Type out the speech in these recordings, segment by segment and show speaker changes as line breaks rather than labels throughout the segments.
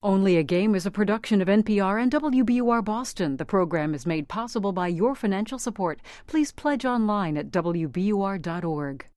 Only a Game is a production of NPR and WBUR Boston. The program is made possible by your financial support. Please pledge online at WBUR.org.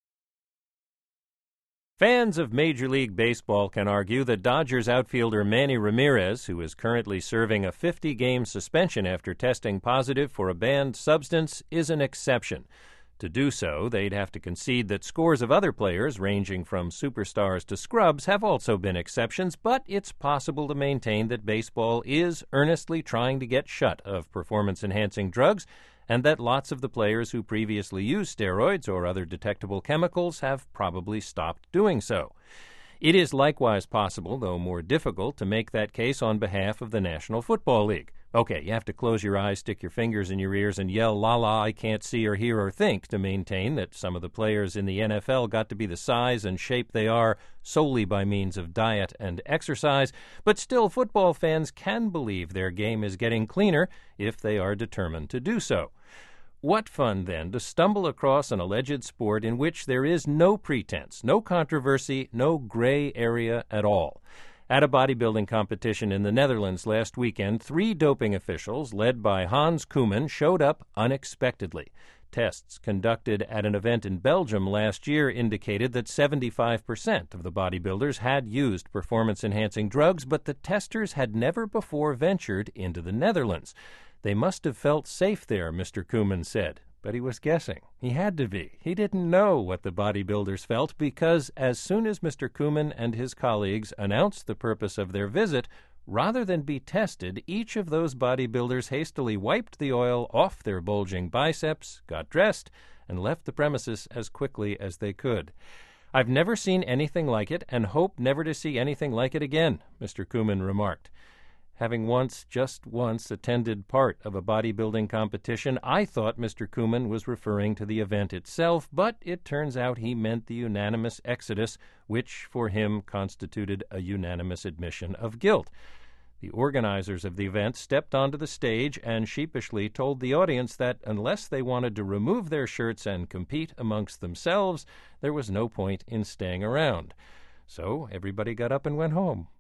Fans of Major League Baseball can argue that Dodgers outfielder Manny Ramirez, who is currently serving a 50-game suspension after testing positive for a banned substance, is an exception. To do so, they'd have to concede that scores of other players, ranging from superstars to scrubs, have also been exceptions, but it's possible to maintain that baseball is earnestly trying to get shut of performance-enhancing drugs, and that lots of the players who previously used steroids or other detectable chemicals have probably stopped doing so. It is likewise possible, though more difficult, to make that case on behalf of the National Football League. Okay, you have to close your eyes, stick your fingers in your ears, and yell, "La la, I can't see or hear or think," to maintain that some of the players in the NFL got to be the size and shape they are solely by means of diet and exercise, but still football fans can believe their game is getting cleaner if they are determined to do so. What fun, then, to stumble across an alleged sport in which there is no pretense, no controversy, no gray area at all. At a bodybuilding competition in the Netherlands last weekend, 3 doping officials, led by Hans Koeman, showed up unexpectedly. Tests conducted at an event in Belgium last year indicated that 75% of the bodybuilders had used performance-enhancing drugs, but the testers had never before ventured into the Netherlands. They must have felt safe there, Mr. Koeman said. But he was guessing. He had to be. He didn't know what the bodybuilders felt because as soon as Mr. Koeman and his colleagues announced the purpose of their visit, rather than be tested, each of those bodybuilders hastily wiped the oil off their bulging biceps, got dressed, and left the premises as quickly as they could. "I've never seen anything like it and hope never to see anything like it again," Mr. Koeman remarked. Having just once attended part of a bodybuilding competition, I thought Mr. Koeman was referring to the event itself, but it turns out he meant the unanimous exodus, which for him constituted a unanimous admission of guilt. The organizers of the event stepped onto the stage and sheepishly told the audience that unless they wanted to remove their shirts and compete amongst themselves, there was no point in staying around. So everybody got up and went home.